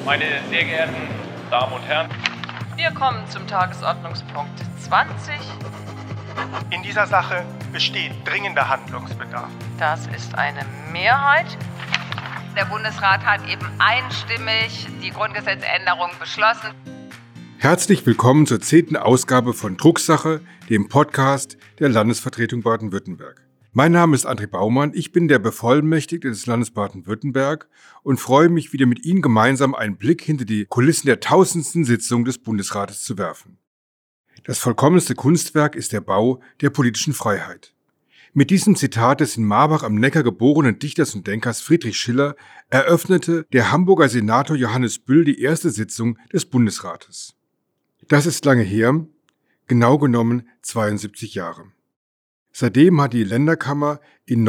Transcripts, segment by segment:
Meine sehr geehrten Damen und Herren, wir kommen zum Tagesordnungspunkt 20. In dieser Sache besteht dringender Handlungsbedarf. Das ist eine Mehrheit. Der Bundesrat hat eben einstimmig die Grundgesetzänderung beschlossen. Herzlich willkommen zur 10. Ausgabe von Drucksache, dem Podcast der Landesvertretung Baden-Württemberg. Mein Name ist André Baumann, ich bin der Bevollmächtigte des Landes Baden-Württemberg und freue mich, wieder mit Ihnen gemeinsam einen Blick hinter die Kulissen der 1000. Sitzung des Bundesrates zu werfen. Das vollkommenste Kunstwerk ist der Bau der politischen Freiheit. Mit diesem Zitat des in Marbach am Neckar geborenen Dichters und Denkers Friedrich Schiller eröffnete der Hamburger Senator Johannes Büll die erste Sitzung des Bundesrates. Das ist lange her, genau genommen 72 Jahre. Seitdem hat die Länderkammer in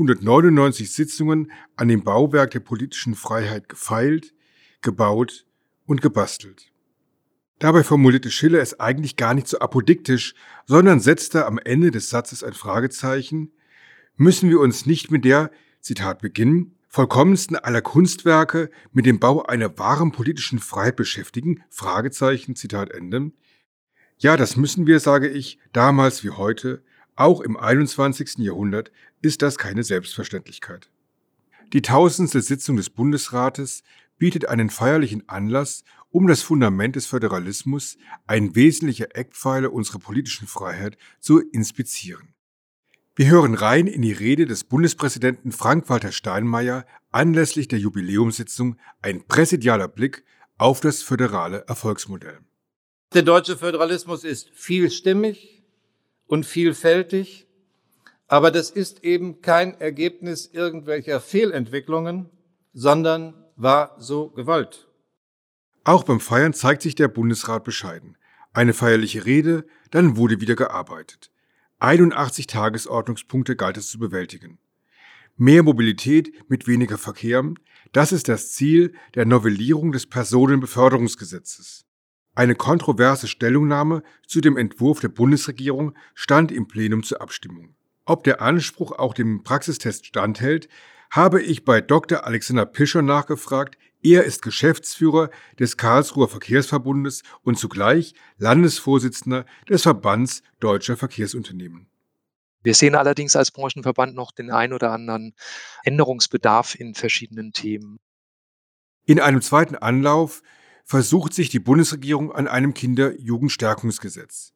999 Sitzungen an dem Bauwerk der politischen Freiheit gefeilt, gebaut und gebastelt. Dabei formulierte Schiller es eigentlich gar nicht so apodiktisch, sondern setzte am Ende des Satzes ein Fragezeichen: Müssen wir uns nicht mit der, Zitat Beginn, vollkommensten aller Kunstwerke mit dem Bau einer wahren politischen Freiheit beschäftigen? Fragezeichen, Zitat Ende. Ja, das müssen wir, sage ich, damals wie heute. Auch im 21. Jahrhundert ist das keine Selbstverständlichkeit. Die 1000. Sitzung des Bundesrates bietet einen feierlichen Anlass, um das Fundament des Föderalismus, ein wesentlicher Eckpfeiler unserer politischen Freiheit, zu inspizieren. Wir hören rein in die Rede des Bundespräsidenten Frank-Walter Steinmeier anlässlich der Jubiläumssitzung, ein präsidialer Blick auf das föderale Erfolgsmodell. Der deutsche Föderalismus ist vielstimmig und vielfältig, aber das ist eben kein Ergebnis irgendwelcher Fehlentwicklungen, sondern war so gewollt. Auch beim Feiern zeigt sich der Bundesrat bescheiden. Eine feierliche Rede, dann wurde wieder gearbeitet. 81 Tagesordnungspunkte galt es zu bewältigen. Mehr Mobilität mit weniger Verkehr, das ist das Ziel der Novellierung des Personenbeförderungsgesetzes. Eine kontroverse Stellungnahme zu dem Entwurf der Bundesregierung stand im Plenum zur Abstimmung. Ob der Anspruch auch dem Praxistest standhält, habe ich bei Dr. Alexander Pischer nachgefragt. Er ist Geschäftsführer des Karlsruher Verkehrsverbundes und zugleich Landesvorsitzender des Verbands Deutscher Verkehrsunternehmen. Wir sehen allerdings als Branchenverband noch den ein oder anderen Änderungsbedarf in verschiedenen Themen. In einem zweiten Anlauf versucht sich die Bundesregierung an einem Kinder-Jugendstärkungsgesetz.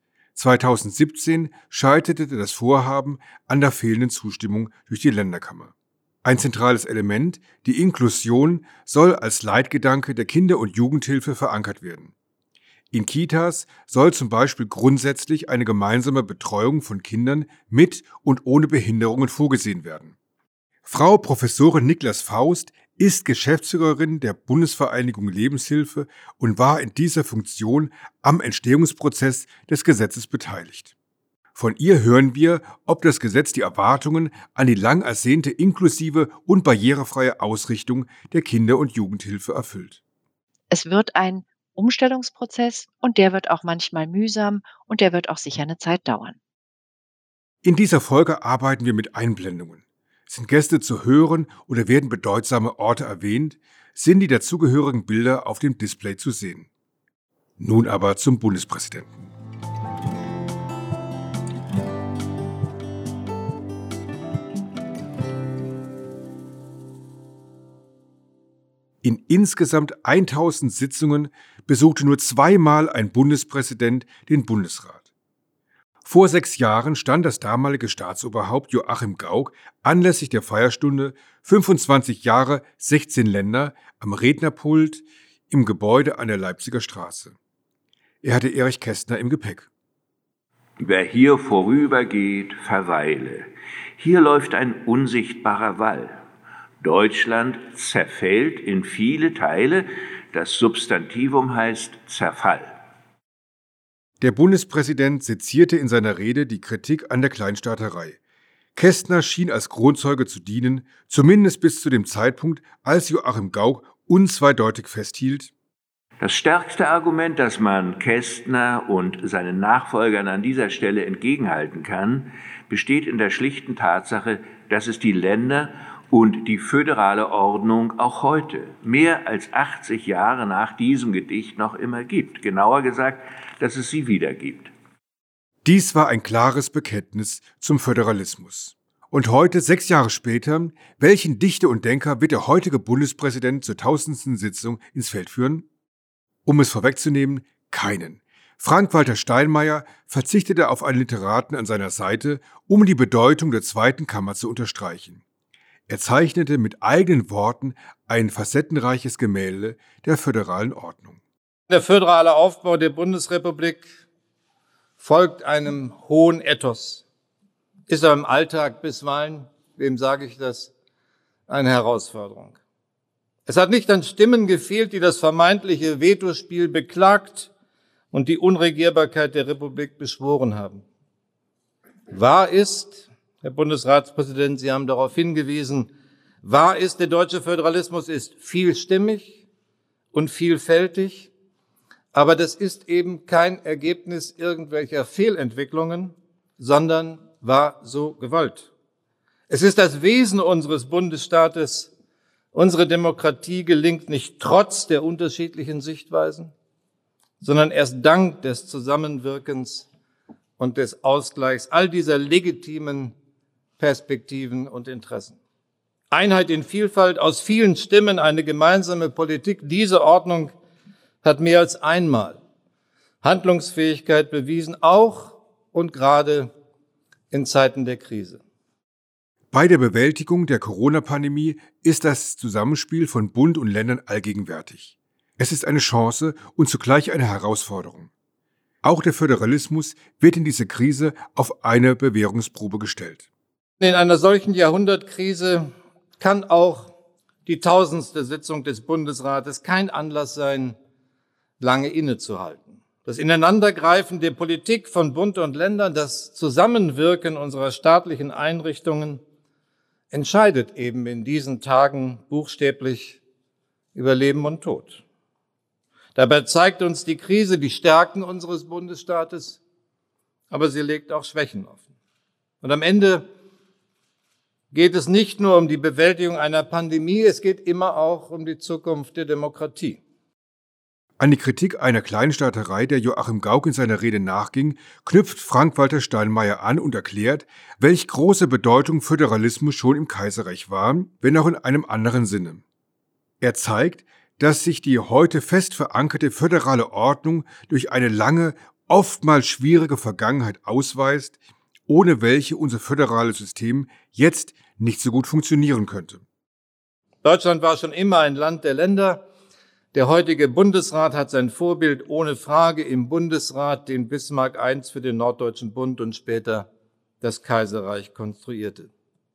2017 scheiterte das Vorhaben an der fehlenden Zustimmung durch die Länderkammer. Ein zentrales Element, die Inklusion, soll als Leitgedanke der Kinder- und Jugendhilfe verankert werden. In Kitas soll zum Beispiel grundsätzlich eine gemeinsame Betreuung von Kindern mit und ohne Behinderungen vorgesehen werden. Frau Professorin Niklas Faust ist Geschäftsführerin der Bundesvereinigung Lebenshilfe und war in dieser Funktion am Entstehungsprozess des Gesetzes beteiligt. Von ihr hören wir, ob das Gesetz die Erwartungen an die lang ersehnte inklusive und barrierefreie Ausrichtung der Kinder- und Jugendhilfe erfüllt. Es wird ein Umstellungsprozess und der wird auch manchmal mühsam und der wird auch sicher eine Zeit dauern. In dieser Folge arbeiten wir mit Einblendungen. Sind Gäste zu hören oder werden bedeutsame Orte erwähnt, sind die dazugehörigen Bilder auf dem Display zu sehen. Nun aber zum Bundespräsidenten. In insgesamt 1000 Sitzungen besuchte nur zweimal ein Bundespräsident den Bundesrat. Vor 6 Jahren stand das damalige Staatsoberhaupt Joachim Gauck anlässlich der Feierstunde 25 Jahre, 16 Länder am Rednerpult im Gebäude an der Leipziger Straße. Er hatte Erich Kästner im Gepäck. Wer hier vorübergeht, verweile. Hier läuft ein unsichtbarer Wall. Deutschland zerfällt in viele Teile. Das Substantivum heißt Zerfall. Der Bundespräsident sezierte in seiner Rede die Kritik an der Kleinstaaterei. Kästner schien als Kronzeuge zu dienen, zumindest bis zu dem Zeitpunkt, als Joachim Gauck unzweideutig festhielt: Das stärkste Argument, das man Kästner und seinen Nachfolgern an dieser Stelle entgegenhalten kann, besteht in der schlichten Tatsache, dass es die Länder und die föderale Ordnung auch heute, mehr als 80 Jahre nach diesem Gedicht, noch immer gibt. Genauer gesagt, dass es sie wieder gibt. Dies war ein klares Bekenntnis zum Föderalismus. Und heute, 6 Jahre später, welchen Dichter und Denker wird der heutige Bundespräsident zur 1000. Sitzung ins Feld führen? Um es vorwegzunehmen, keinen. Frank-Walter Steinmeier verzichtete auf einen Literaten an seiner Seite, um die Bedeutung der zweiten Kammer zu unterstreichen. Er zeichnete mit eigenen Worten ein facettenreiches Gemälde der föderalen Ordnung. Der föderale Aufbau der Bundesrepublik folgt einem hohen Ethos. Ist aber im Alltag bisweilen, wem sage ich das, eine Herausforderung. Es hat nicht an Stimmen gefehlt, die das vermeintliche Vetospiel beklagt und die Unregierbarkeit der Republik beschworen haben. Wahr ist, Herr Bundesratspräsident, Sie haben darauf hingewiesen, wahr ist, der deutsche Föderalismus ist vielstimmig und vielfältig, aber das ist eben kein Ergebnis irgendwelcher Fehlentwicklungen, sondern war so gewollt. Es ist das Wesen unseres Bundesstaates. Unsere Demokratie gelingt nicht trotz der unterschiedlichen Sichtweisen, sondern erst dank des Zusammenwirkens und des Ausgleichs all dieser legitimen Perspektiven und Interessen. Einheit in Vielfalt, aus vielen Stimmen eine gemeinsame Politik. Diese Ordnung hat mehr als einmal Handlungsfähigkeit bewiesen, auch und gerade in Zeiten der Krise. Bei der Bewältigung der Corona-Pandemie ist das Zusammenspiel von Bund und Ländern allgegenwärtig. Es ist eine Chance und zugleich eine Herausforderung. Auch der Föderalismus wird in diese Krise auf eine Bewährungsprobe gestellt. In einer solchen Jahrhundertkrise kann auch die 1000. Sitzung des Bundesrates kein Anlass sein, lange innezuhalten. Das Ineinandergreifen der Politik von Bund und Ländern, das Zusammenwirken unserer staatlichen Einrichtungen entscheidet eben in diesen Tagen buchstäblich über Leben und Tod. Dabei zeigt uns die Krise die Stärken unseres Bundesstaates, aber sie legt auch Schwächen offen. Und am Ende geht es nicht nur um die Bewältigung einer Pandemie, es geht immer auch um die Zukunft der Demokratie. An die Kritik einer Kleinstaaterei, der Joachim Gauck in seiner Rede nachging, knüpft Frank-Walter Steinmeier an und erklärt, welch große Bedeutung Föderalismus schon im Kaiserreich war, wenn auch in einem anderen Sinne. Er zeigt, dass sich die heute fest verankerte föderale Ordnung durch eine lange, oftmals schwierige Vergangenheit ausweist, ohne welche unser föderales System jetzt nicht so gut funktionieren könnte. Deutschland war schon immer ein Land der Länder. Der heutige Bundesrat hat sein Vorbild ohne Frage im Bundesrat, den Bismarck I für den Norddeutschen Bund und später das Kaiserreich konstruierte.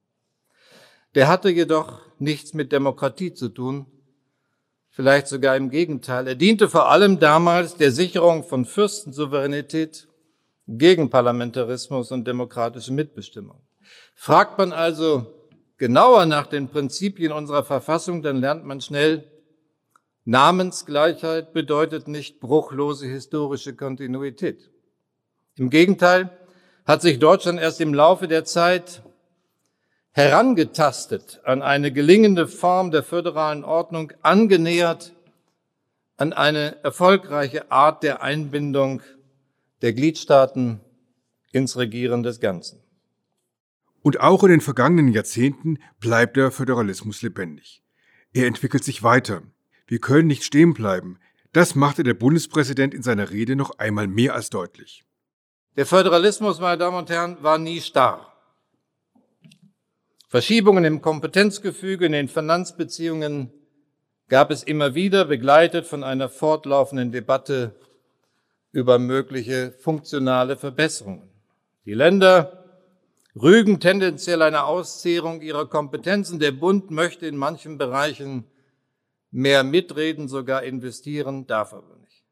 Der hatte jedoch nichts mit Demokratie zu tun, vielleicht sogar im Gegenteil. Er diente vor allem damals der Sicherung von Fürstensouveränität gegen Parlamentarismus und demokratische Mitbestimmung. Fragt man also genauer nach den Prinzipien unserer Verfassung, dann lernt man schnell, Namensgleichheit bedeutet nicht bruchlose historische Kontinuität. Im Gegenteil hat sich Deutschland erst im Laufe der Zeit herangetastet an eine gelingende Form der föderalen Ordnung, angenähert an eine erfolgreiche Art der Einbindung der Gliedstaaten ins Regieren des Ganzen. Und auch in den vergangenen Jahrzehnten bleibt der Föderalismus lebendig. Er entwickelt sich weiter. Wir können nicht stehen bleiben. Das machte der Bundespräsident in seiner Rede noch einmal mehr als deutlich. Der Föderalismus, meine Damen und Herren, war nie starr. Verschiebungen im Kompetenzgefüge, in den Finanzbeziehungen gab es immer wieder, begleitet von einer fortlaufenden Debatte über mögliche funktionale Verbesserungen. Die Länder rügen tendenziell eine Auszehrung ihrer Kompetenzen. Der Bund möchte in manchen Bereichen mehr mitreden, sogar investieren, darf aber nicht.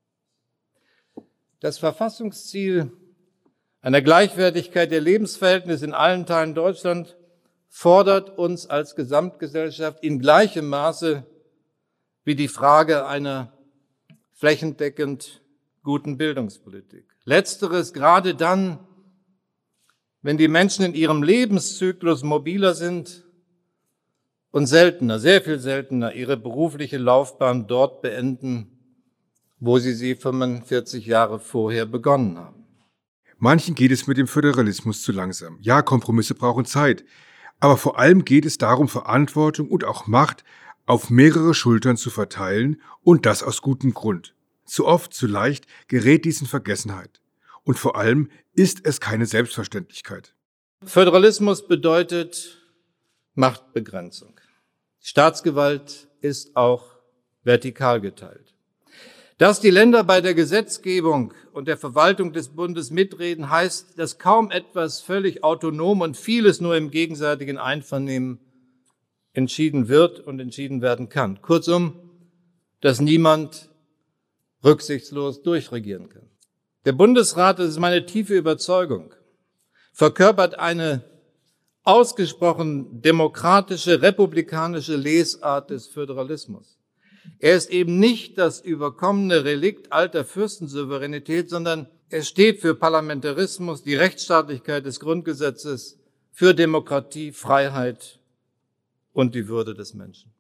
Das Verfassungsziel einer Gleichwertigkeit der Lebensverhältnisse in allen Teilen Deutschlands fordert uns als Gesamtgesellschaft in gleichem Maße wie die Frage einer flächendeckend guten Bildungspolitik. Letzteres gerade dann, wenn die Menschen in ihrem Lebenszyklus mobiler sind und seltener, sehr viel seltener, ihre berufliche Laufbahn dort beenden, wo sie 45 Jahre vorher begonnen haben. Manchen geht es mit dem Föderalismus zu langsam. Ja, Kompromisse brauchen Zeit. Aber vor allem geht es darum, Verantwortung und auch Macht auf mehrere Schultern zu verteilen und das aus gutem Grund. Zu oft, zu leicht gerät dies in Vergessenheit. Und vor allem ist es keine Selbstverständlichkeit. Föderalismus bedeutet Machtbegrenzung. Staatsgewalt ist auch vertikal geteilt. Dass die Länder bei der Gesetzgebung und der Verwaltung des Bundes mitreden, heißt, dass kaum etwas völlig autonom und vieles nur im gegenseitigen Einvernehmen entschieden wird und entschieden werden kann. Kurzum, dass niemand rücksichtslos durchregieren kann. Der Bundesrat, das ist meine tiefe Überzeugung, verkörpert eine ausgesprochen demokratische, republikanische Lesart des Föderalismus. Er ist eben nicht das überkommene Relikt alter Fürstensouveränität, sondern er steht für Parlamentarismus, die Rechtsstaatlichkeit des Grundgesetzes, für Demokratie, Freiheit und die Würde des Menschen.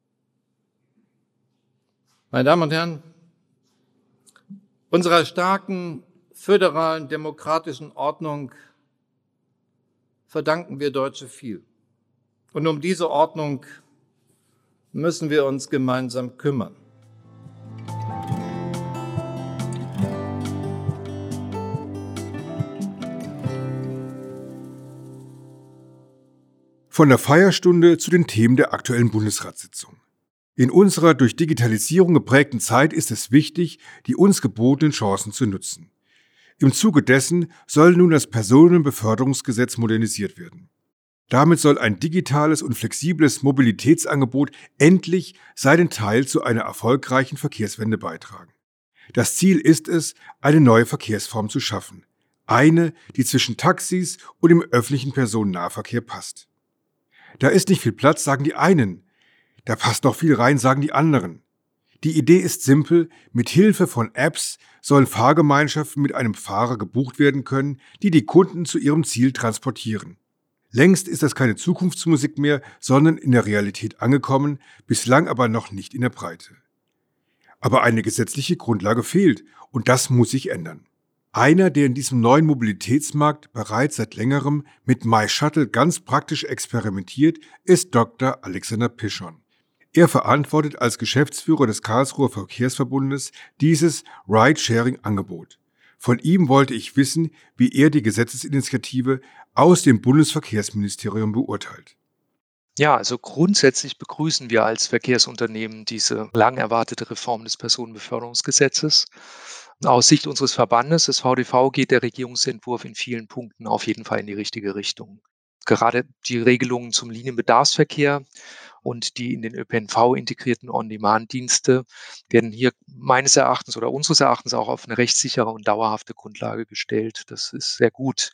Meine Damen und Herren, unserer starken, föderalen, demokratischen Ordnung verdanken wir Deutsche viel. Und um diese Ordnung müssen wir uns gemeinsam kümmern. Von der Feierstunde zu den Themen der aktuellen Bundesratssitzung. In unserer durch Digitalisierung geprägten Zeit ist es wichtig, die uns gebotenen Chancen zu nutzen. Im Zuge dessen soll nun das Personenbeförderungsgesetz modernisiert werden. Damit soll ein digitales und flexibles Mobilitätsangebot endlich seinen Teil zu einer erfolgreichen Verkehrswende beitragen. Das Ziel ist es, eine neue Verkehrsform zu schaffen. Eine, die zwischen Taxis und dem öffentlichen Personennahverkehr passt. Da ist nicht viel Platz, sagen die einen. Da passt noch viel rein, sagen die anderen. Die Idee ist simpel, mit Hilfe von Apps sollen Fahrgemeinschaften mit einem Fahrer gebucht werden können, die die Kunden zu ihrem Ziel transportieren. Längst ist das keine Zukunftsmusik mehr, sondern in der Realität angekommen, bislang aber noch nicht in der Breite. Aber eine gesetzliche Grundlage fehlt und das muss sich ändern. Einer, der in diesem neuen Mobilitätsmarkt bereits seit längerem mit MyShuttle ganz praktisch experimentiert, ist Dr. Alexander Pischon. Er verantwortet als Geschäftsführer des Karlsruher Verkehrsverbundes dieses Ride-Sharing-Angebot. Von ihm wollte ich wissen, wie er die Gesetzesinitiative aus dem Bundesverkehrsministerium beurteilt. Ja, also grundsätzlich begrüßen wir als Verkehrsunternehmen diese lang erwartete Reform des Personenbeförderungsgesetzes. Aus Sicht unseres Verbandes, des VDV, geht der Regierungsentwurf in vielen Punkten auf jeden Fall in die richtige Richtung. Gerade die Regelungen zum Linienbedarfsverkehr und die in den ÖPNV integrierten On-Demand-Dienste werden hier meines Erachtens oder unseres Erachtens auch auf eine rechtssichere und dauerhafte Grundlage gestellt. Das ist sehr gut.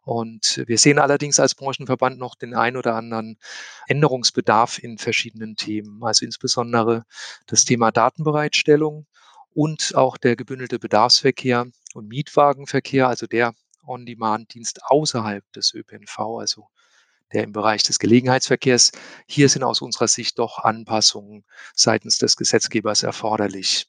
Und wir sehen allerdings als Branchenverband noch den ein oder anderen Änderungsbedarf in verschiedenen Themen. Also insbesondere das Thema Datenbereitstellung und auch der gebündelte Bedarfsverkehr und Mietwagenverkehr, also der On-Demand-Dienst außerhalb des ÖPNV, also der im Bereich des Gelegenheitsverkehrs. Hier sind aus unserer Sicht doch Anpassungen seitens des Gesetzgebers erforderlich.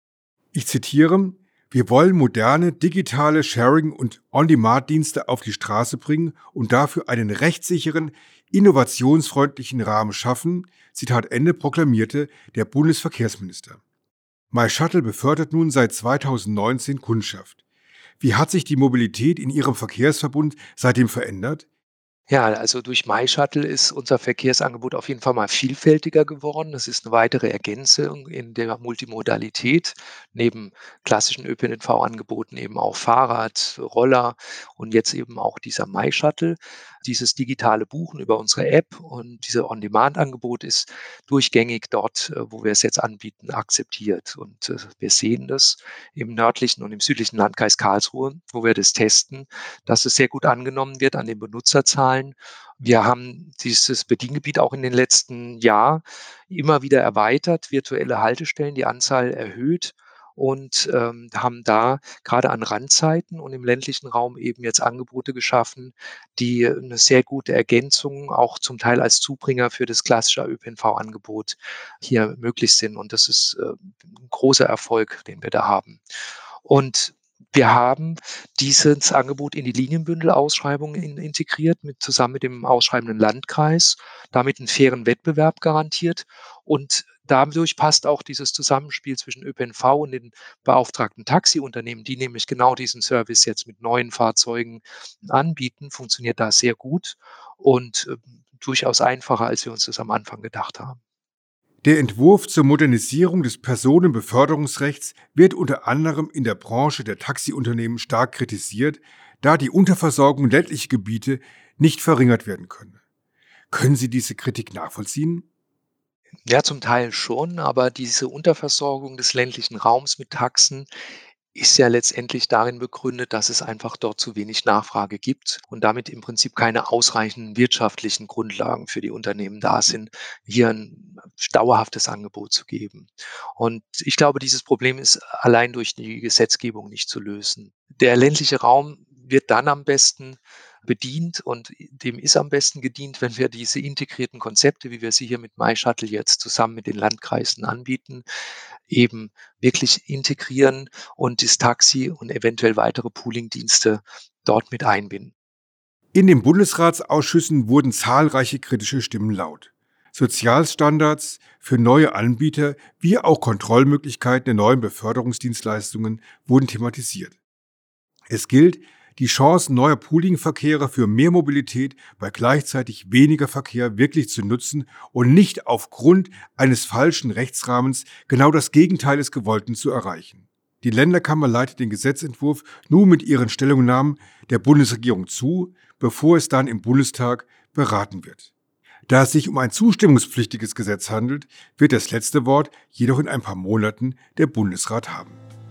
Ich zitiere: Wir wollen moderne, digitale Sharing- und On-Demand-Dienste auf die Straße bringen und dafür einen rechtssicheren, innovationsfreundlichen Rahmen schaffen, Zitat Ende, proklamierte der Bundesverkehrsminister. MyShuttle befördert nun seit 2019 Kundschaft. Wie hat sich die Mobilität in Ihrem Verkehrsverbund seitdem verändert? Ja, also durch MyShuttle ist unser Verkehrsangebot auf jeden Fall mal vielfältiger geworden. Es ist eine weitere Ergänzung in der Multimodalität. Neben klassischen ÖPNV-Angeboten eben auch Fahrrad, Roller und jetzt eben auch dieser MyShuttle. Dieses digitale Buchen über unsere App und diese On-Demand-Angebot ist durchgängig dort, wo wir es jetzt anbieten, akzeptiert. Und wir sehen das im nördlichen und im südlichen Landkreis Karlsruhe, wo wir das testen, dass es sehr gut angenommen wird an den Benutzerzahlen. Wir haben dieses Bediengebiet auch in den letzten Jahren immer wieder erweitert, virtuelle Haltestellen, die Anzahl erhöht und haben da gerade an Randzeiten und im ländlichen Raum eben jetzt Angebote geschaffen, die eine sehr gute Ergänzung, auch zum Teil als Zubringer für das klassische ÖPNV-Angebot hier möglich sind. Und das ist 'n großer Erfolg, den wir da haben. Und wir haben dieses Angebot in die Linienbündelausschreibung integriert, zusammen mit dem ausschreibenden Landkreis, damit einen fairen Wettbewerb garantiert. Und dadurch passt auch dieses Zusammenspiel zwischen ÖPNV und den beauftragten Taxiunternehmen, die nämlich genau diesen Service jetzt mit neuen Fahrzeugen anbieten, funktioniert da sehr gut und durchaus einfacher, als wir uns das am Anfang gedacht haben. Der Entwurf zur Modernisierung des Personenbeförderungsrechts wird unter anderem in der Branche der Taxiunternehmen stark kritisiert, da die Unterversorgung ländlicher Gebiete nicht verringert werden könne. Können Sie diese Kritik nachvollziehen? Ja, zum Teil schon, aber diese Unterversorgung des ländlichen Raums mit Taxen ist ja letztendlich darin begründet, dass es einfach dort zu wenig Nachfrage gibt und damit im Prinzip keine ausreichenden wirtschaftlichen Grundlagen für die Unternehmen da sind, hier ein dauerhaftes Angebot zu geben. Und ich glaube, dieses Problem ist allein durch die Gesetzgebung nicht zu lösen. Der ländliche Raum wird dann am besten bedient und dem ist am besten gedient, wenn wir diese integrierten Konzepte, wie wir sie hier mit MyShuttle jetzt zusammen mit den Landkreisen anbieten, eben wirklich integrieren und das Taxi und eventuell weitere Poolingdienste dort mit einbinden. In den Bundesratsausschüssen wurden zahlreiche kritische Stimmen laut. Sozialstandards für neue Anbieter wie auch Kontrollmöglichkeiten der neuen Beförderungsdienstleistungen wurden thematisiert. Es gilt, die Chancen neuer Poolingverkehre für mehr Mobilität bei gleichzeitig weniger Verkehr wirklich zu nutzen und nicht aufgrund eines falschen Rechtsrahmens genau das Gegenteil des Gewollten zu erreichen. Die Länderkammer leitet den Gesetzentwurf nun mit ihren Stellungnahmen der Bundesregierung zu, bevor es dann im Bundestag beraten wird. Da es sich um ein zustimmungspflichtiges Gesetz handelt, wird das letzte Wort jedoch in ein paar Monaten der Bundesrat haben.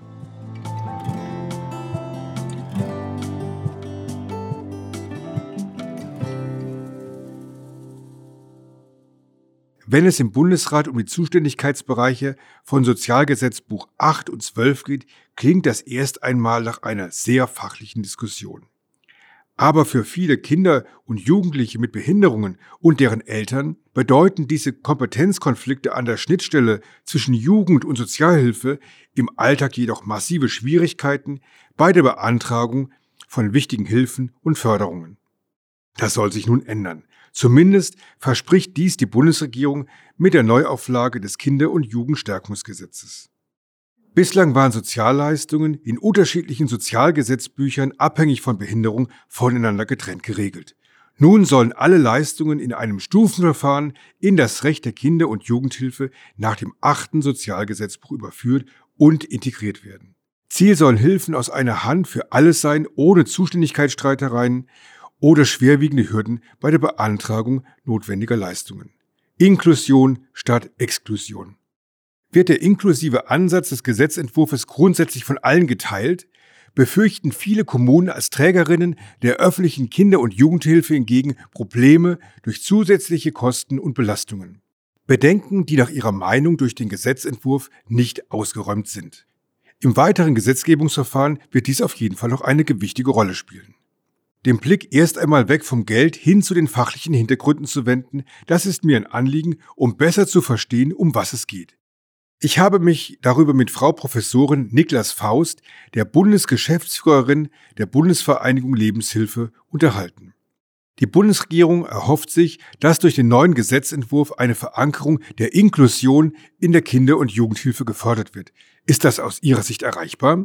Wenn es im Bundesrat um die Zuständigkeitsbereiche von Sozialgesetzbuch 8 und 12 geht, klingt das erst einmal nach einer sehr fachlichen Diskussion. Aber für viele Kinder und Jugendliche mit Behinderungen und deren Eltern bedeuten diese Kompetenzkonflikte an der Schnittstelle zwischen Jugend- und Sozialhilfe im Alltag jedoch massive Schwierigkeiten bei der Beantragung von wichtigen Hilfen und Förderungen. Das soll sich nun ändern. Zumindest verspricht dies die Bundesregierung mit der Neuauflage des Kinder- und Jugendstärkungsgesetzes. Bislang waren Sozialleistungen in unterschiedlichen Sozialgesetzbüchern abhängig von Behinderung voneinander getrennt geregelt. Nun sollen alle Leistungen in einem Stufenverfahren in das Recht der Kinder- und Jugendhilfe nach dem 8. Sozialgesetzbuch überführt und integriert werden. Ziel sollen Hilfen aus einer Hand für alles sein, ohne Zuständigkeitsstreitereien oder schwerwiegende Hürden bei der Beantragung notwendiger Leistungen. Inklusion statt Exklusion. Wird der inklusive Ansatz des Gesetzentwurfs grundsätzlich von allen geteilt, befürchten viele Kommunen als Trägerinnen der öffentlichen Kinder- und Jugendhilfe hingegen Probleme durch zusätzliche Kosten und Belastungen. Bedenken, die nach ihrer Meinung durch den Gesetzentwurf nicht ausgeräumt sind. Im weiteren Gesetzgebungsverfahren wird dies auf jeden Fall noch eine gewichtige Rolle spielen. Den Blick erst einmal weg vom Geld hin zu den fachlichen Hintergründen zu wenden, das ist mir ein Anliegen, um besser zu verstehen, um was es geht. Ich habe mich darüber mit Frau Professorin Niklas Faust, der Bundesgeschäftsführerin der Bundesvereinigung Lebenshilfe, unterhalten. Die Bundesregierung erhofft sich, dass durch den neuen Gesetzentwurf eine Verankerung der Inklusion in der Kinder- und Jugendhilfe gefördert wird. Ist das aus Ihrer Sicht erreichbar?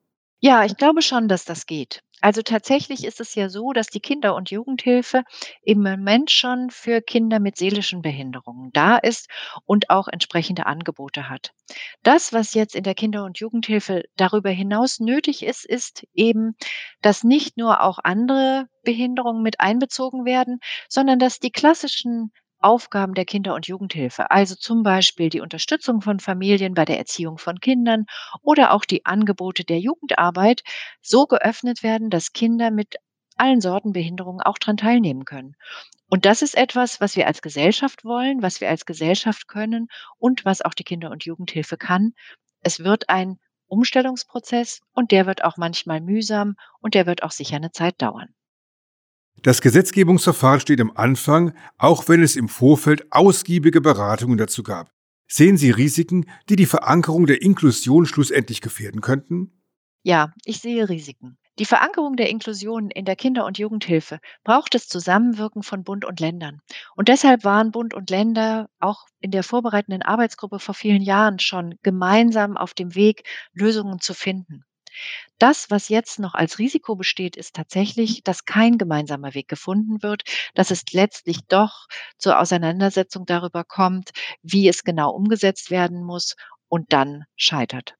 Ja, ich glaube schon, dass das geht. Also tatsächlich ist es ja so, dass die Kinder- und Jugendhilfe im Moment schon für Kinder mit seelischen Behinderungen da ist und auch entsprechende Angebote hat. Das, was jetzt in der Kinder- und Jugendhilfe darüber hinaus nötig ist, ist eben, dass nicht nur auch andere Behinderungen mit einbezogen werden, sondern dass die klassischen Aufgaben der Kinder- und Jugendhilfe, also zum Beispiel die Unterstützung von Familien bei der Erziehung von Kindern oder auch die Angebote der Jugendarbeit, so geöffnet werden, dass Kinder mit allen Sorten Behinderungen auch daran teilnehmen können. Und das ist etwas, was wir als Gesellschaft wollen, was wir als Gesellschaft können und was auch die Kinder- und Jugendhilfe kann. Es wird ein Umstellungsprozess und der wird auch manchmal mühsam und der wird auch sicher eine Zeit dauern. Das Gesetzgebungsverfahren steht am Anfang, auch wenn es im Vorfeld ausgiebige Beratungen dazu gab. Sehen Sie Risiken, die die Verankerung der Inklusion schlussendlich gefährden könnten? Ja, ich sehe Risiken. Die Verankerung der Inklusion in der Kinder- und Jugendhilfe braucht das Zusammenwirken von Bund und Ländern. Und deshalb waren Bund und Länder auch in der vorbereitenden Arbeitsgruppe vor vielen Jahren schon gemeinsam auf dem Weg, Lösungen zu finden. Das, was jetzt noch als Risiko besteht, ist tatsächlich, dass kein gemeinsamer Weg gefunden wird, dass es letztlich doch zur Auseinandersetzung darüber kommt, wie es genau umgesetzt werden muss und dann scheitert.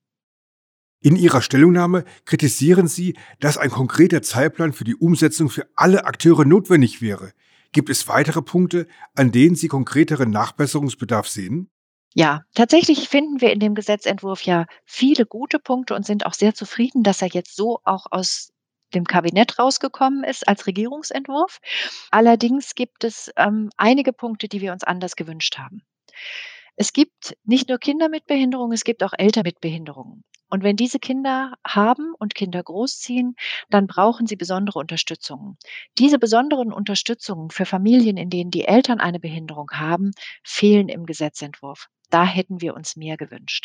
In Ihrer Stellungnahme kritisieren Sie, dass ein konkreter Zeitplan für die Umsetzung für alle Akteure notwendig wäre. Gibt es weitere Punkte, an denen Sie konkreteren Nachbesserungsbedarf sehen? Ja, tatsächlich finden wir in dem Gesetzentwurf ja viele gute Punkte und sind auch sehr zufrieden, dass er jetzt so auch aus dem Kabinett rausgekommen ist als Regierungsentwurf. Allerdings gibt es einige Punkte, die wir uns anders gewünscht haben. Es gibt nicht nur Kinder mit Behinderung, es gibt auch Eltern mit Behinderungen. Und wenn diese Kinder haben und Kinder großziehen, dann brauchen sie besondere Unterstützung. Diese besonderen Unterstützungen für Familien, in denen die Eltern eine Behinderung haben, fehlen im Gesetzentwurf. Da hätten wir uns mehr gewünscht.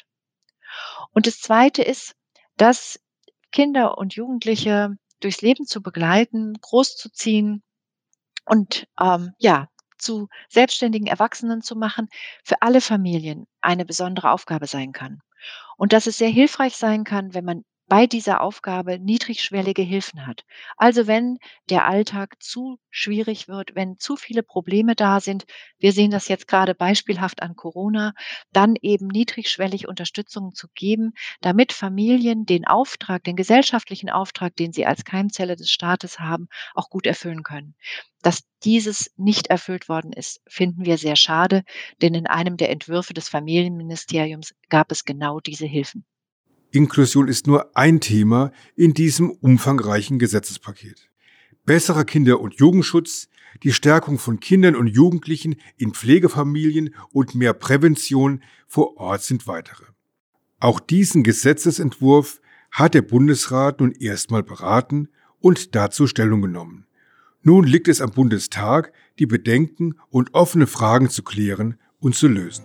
Und das Zweite ist, dass Kinder und Jugendliche durchs Leben zu begleiten, großzuziehen und zu selbstständigen Erwachsenen zu machen, für alle Familien eine besondere Aufgabe sein kann. Und dass es sehr hilfreich sein kann, wenn man bei dieser Aufgabe niedrigschwellige Hilfen hat. Also wenn der Alltag zu schwierig wird, wenn zu viele Probleme da sind, wir sehen das jetzt gerade beispielhaft an Corona, dann eben niedrigschwellig Unterstützung zu geben, damit Familien den Auftrag, den gesellschaftlichen Auftrag, den sie als Keimzelle des Staates haben, auch gut erfüllen können. Dass dieses nicht erfüllt worden ist, finden wir sehr schade, denn in einem der Entwürfe des Familienministeriums gab es genau diese Hilfen. Inklusion ist nur ein Thema in diesem umfangreichen Gesetzespaket. Besserer Kinder- und Jugendschutz, die Stärkung von Kindern und Jugendlichen in Pflegefamilien und mehr Prävention vor Ort sind weitere. Auch diesen Gesetzesentwurf hat der Bundesrat nun erstmal beraten und dazu Stellung genommen. Nun liegt es am Bundestag, die Bedenken und offene Fragen zu klären und zu lösen.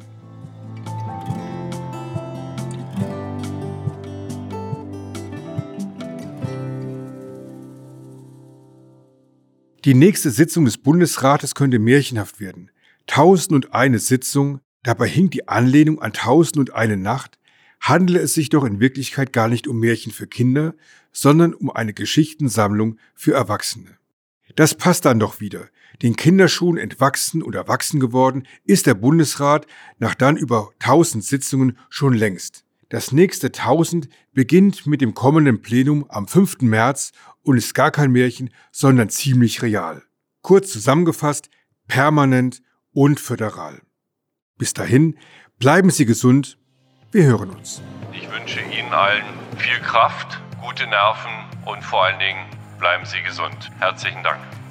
Die nächste Sitzung des Bundesrates könnte märchenhaft werden. 1001 Sitzung, dabei hinkt die Anlehnung an 1001 Nacht, handele es sich doch in Wirklichkeit gar nicht um Märchen für Kinder, sondern um eine Geschichtensammlung für Erwachsene. Das passt dann doch wieder. Den Kinderschuhen entwachsen und erwachsen geworden ist der Bundesrat nach dann über 1000 Sitzungen schon längst. Das nächste 1000 beginnt mit dem kommenden Plenum am 5. März und ist gar kein Märchen, sondern ziemlich real. Kurz zusammengefasst, permanent und föderal. Bis dahin, bleiben Sie gesund, wir hören uns. Ich wünsche Ihnen allen viel Kraft, gute Nerven und vor allen Dingen bleiben Sie gesund. Herzlichen Dank.